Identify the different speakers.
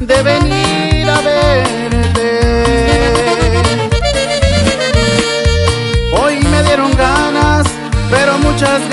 Speaker 1: de venir a verte. Hoy me dieron ganas, pero muchas